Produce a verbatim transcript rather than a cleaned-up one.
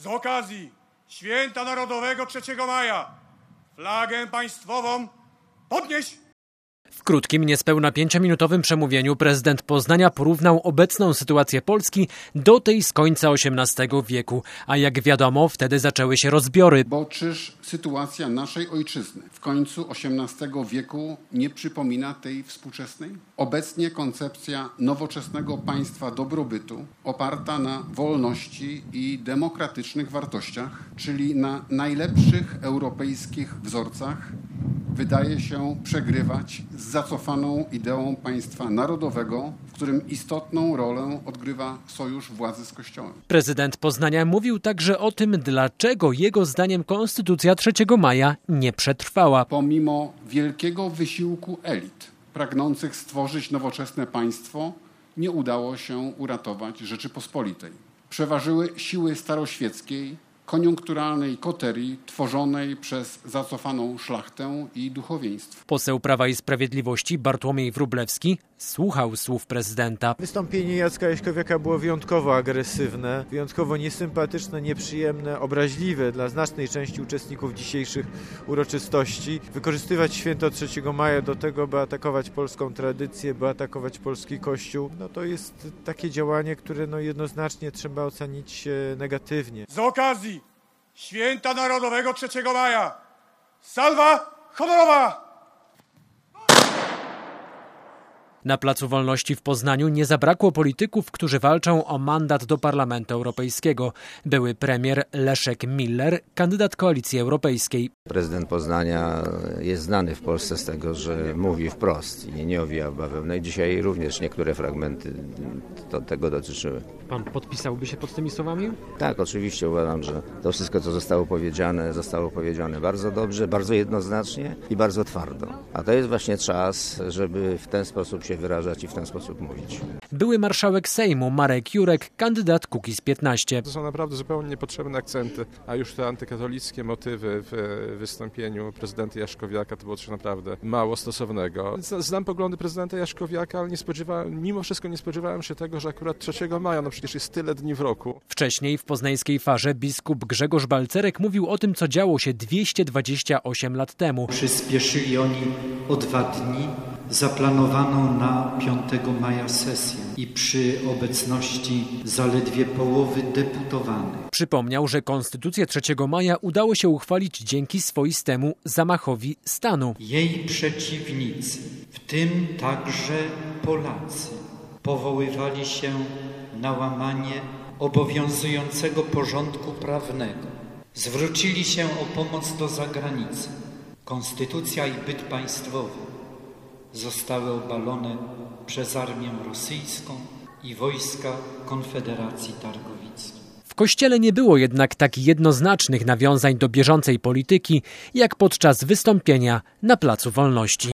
Z okazji Święta Narodowego trzeciego maja flagę państwową podnieść! W krótkim, niespełna pięciominutowym przemówieniu prezydent Poznania porównał obecną sytuację Polski do tej z końca osiemnastego wieku. A jak wiadomo, wtedy zaczęły się rozbiory. Bo czyż sytuacja naszej ojczyzny w końcu osiemnastego wieku nie przypomina tej współczesnej? Obecnie koncepcja nowoczesnego państwa dobrobytu oparta na wolności i demokratycznych wartościach, czyli na najlepszych europejskich wzorcach, wydaje się przegrywać z zacofaną ideą państwa narodowego, w którym istotną rolę odgrywa sojusz władzy z Kościołem. Prezydent Poznania mówił także o tym, dlaczego jego zdaniem Konstytucja trzeciego maja nie przetrwała. Pomimo wielkiego wysiłku elit pragnących stworzyć nowoczesne państwo, nie udało się uratować Rzeczypospolitej. Przeważyły siły staroświeckiej, koniunkturalnej koterii tworzonej przez zacofaną szlachtę i duchowieństwo. Poseł Prawa i Sprawiedliwości Bartłomiej Wróblewski słuchał słów prezydenta. Wystąpienie Jacka Jaśkowiaka było wyjątkowo agresywne, wyjątkowo niesympatyczne, nieprzyjemne, obraźliwe dla znacznej części uczestników dzisiejszych uroczystości. Wykorzystywać święto trzeciego maja do tego, by atakować polską tradycję, by atakować polski Kościół, no to jest takie działanie, które no jednoznacznie trzeba ocenić negatywnie. Z okazji Święta Narodowego trzeciego maja salwa honorowa! Na Placu Wolności w Poznaniu nie zabrakło polityków, którzy walczą o mandat do Parlamentu Europejskiego. Były premier Leszek Miller, kandydat Koalicji Europejskiej. Prezydent Poznania jest znany w Polsce z tego, że mówi wprost i nie owija w bawełnę. Dzisiaj również niektóre fragmenty to, tego dotyczyły. Pan podpisałby się pod tymi słowami? Tak, oczywiście uważam, że to wszystko, co zostało powiedziane, zostało powiedziane bardzo dobrze, bardzo jednoznacznie i bardzo twardo. A to jest właśnie czas, żeby w ten sposób się wyrażać i w ten sposób mówić. Były marszałek Sejmu Marek Jurek, kandydat Kukiz piętnaście. To są naprawdę zupełnie niepotrzebne akcenty, a już te antykatolickie motywy w wystąpieniu prezydenta Jaśkowiaka to było coś naprawdę mało stosownego. Znam poglądy prezydenta Jaśkowiaka, ale nie spodziewałem, mimo wszystko nie spodziewałem się tego, że akurat trzeciego maja, no przecież jest tyle dni w roku. Wcześniej w poznańskiej Farze biskup Grzegorz Balcerek mówił o tym, co działo się dwieście dwadzieścia osiem lat temu. Przyspieszyli oni o dwa dni zaplanowaną na piątego maja sesję i przy obecności zaledwie połowy deputowanych. Przypomniał, że Konstytucję trzeciego maja udało się uchwalić dzięki swoistemu zamachowi stanu. Jej przeciwnicy, w tym także Polacy, powoływali się na łamanie obowiązującego porządku prawnego. Zwrócili się o pomoc do zagranicy. Konstytucja i byt państwowy zostały obalone przez armię rosyjską i wojska Konfederacji Targowickiej. W Kościele nie było jednak tak jednoznacznych nawiązań do bieżącej polityki, jak podczas wystąpienia na Placu Wolności.